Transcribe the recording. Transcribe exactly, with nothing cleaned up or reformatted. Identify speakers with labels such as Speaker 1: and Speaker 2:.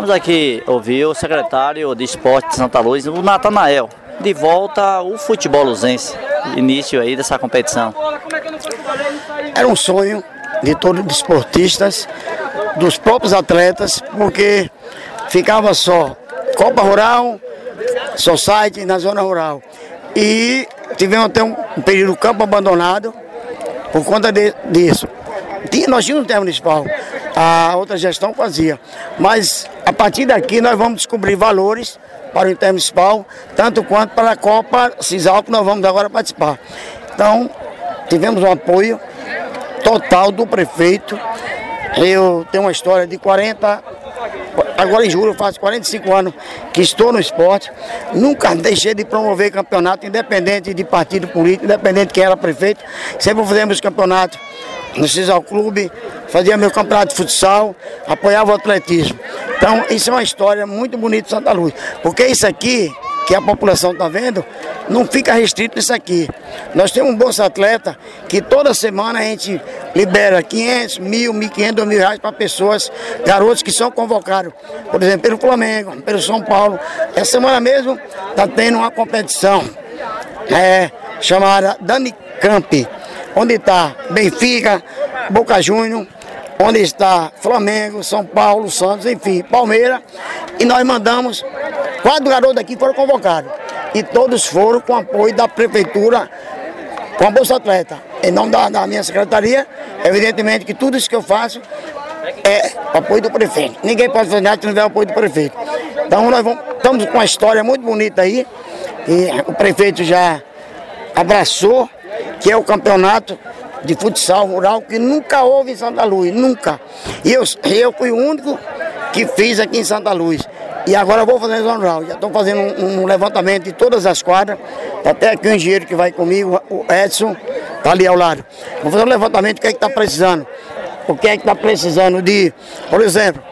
Speaker 1: Vamos aqui ouvir o secretário de Esporte de Santa Luz, o Natanael. De volta ao futebol luzense, início aí dessa competição.
Speaker 2: Era um sonho de todos os desportistas, dos próprios atletas, porque ficava só Copa Rural, Society na zona rural. E tivemos até um período campo abandonado por conta de, disso. Nós tínhamos um termo municipal, a outra gestão fazia, mas a partir daqui nós vamos descobrir valores para o intermunicipal, tanto quanto para a Copa Cisal, que nós vamos agora participar. Então, tivemos um apoio total do prefeito. Eu tenho uma história de quarenta, agora em julho eu faço quarenta e cinco anos que estou no esporte. Nunca deixei de promover campeonato, independente de partido político, independente de quem era prefeito. Sempre fizemos campeonato no Cisal Clube, fazia meu campeonato de futsal, apoiava o atletismo. Então, isso é uma história muito bonita de Santa Luz, porque isso aqui, que a população está vendo, não fica restrito nisso aqui. Nós temos um Bolsa Atleta que toda semana a gente libera quinhentos, mil, mil e quinhentos, dois mil reais para pessoas, garotos que são convocados, por exemplo, pelo Flamengo, pelo São Paulo. Essa semana mesmo está tendo uma competição é, chamada Dani Camp, onde está Benfica, Boca Juniors, onde está Flamengo, São Paulo, Santos, enfim, Palmeiras, e nós mandamos, quatro garotos aqui foram convocados, e todos foram com apoio da prefeitura, com a Bolsa Atleta. Em nome da, da minha secretaria, evidentemente que tudo isso que eu faço é apoio do prefeito. Ninguém pode fazer nada se não tiver apoio do prefeito. Então nós vamos, estamos com uma história muito bonita aí, e o prefeito já abraçou, que é o campeonato de futsal rural que nunca houve em Santa Luz, nunca. E eu, eu fui o único que fiz aqui em Santa Luz. E agora eu vou fazer em zona rural. Já estou fazendo um, um levantamento de todas as quadras. Até aqui o engenheiro que vai comigo, o Edson, está ali ao lado. Vou fazer um levantamento do que é que está precisando. O que é que está precisando de, por exemplo,